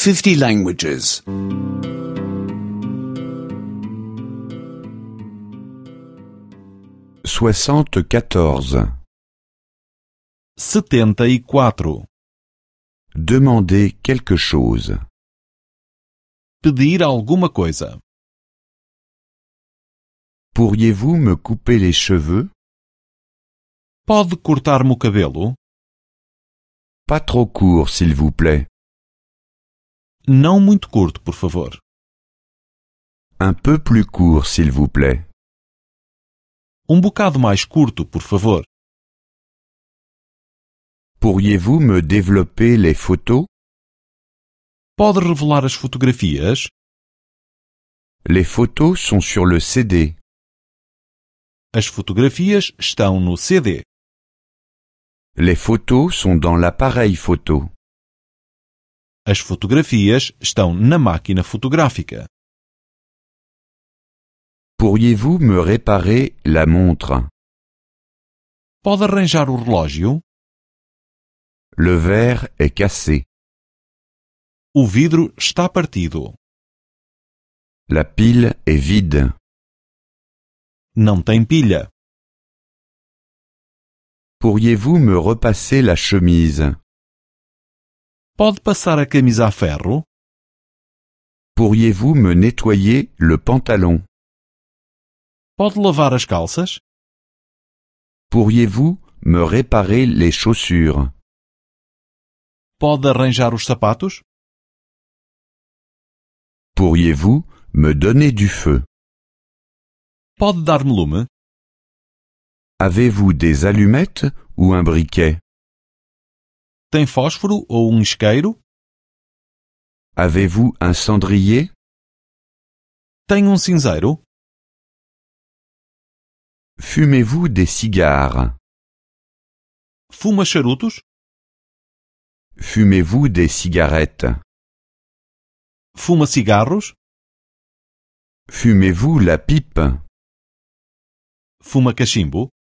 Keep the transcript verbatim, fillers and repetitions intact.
fifty languages. soixante-quatorze. setenta e quatro. Demandez quelque chose. Pedir alguma coisa. Pourriez-vous me couper les cheveux? Pode cortar-me o cabelo? Pas trop court, s'il vous plaît. Não muito curto, por favor. Un peu plus court, s'il vous plaît. Um bocado mais curto, por favor. Pourriez-vous me développer les photos? Pode revelar as fotografias? Les photos sont sur le C D. As fotografias estão no C D. Les photos sont dans l'appareil photo. As fotografias estão na máquina fotográfica. Pourriez-vous me réparer la montre? Pode arranjar o relógio? Le verre est cassé. O vidro está partido. La pile est vide. Não tem pilha. Pourriez-vous me repasser la chemise? Pode passar a camisa a ferro? Pourriez-vous me nettoyer le pantalon? Pode lavar as calças? Pourriez-vous me réparer les chaussures? Pode arranjar os sapatos? Pourriez-vous me donner du feu? Pode dar-me lume? Avez-vous des allumettes ou un briquet? Tem fósforo ou um isqueiro? Avez-vous un cendrier? Tem um cinzeiro? Fumez-vous des cigares? Fuma charutos? Fumez-vous des cigarettes? Fuma cigarros? Fumez-vous la pipe? Fuma cachimbo?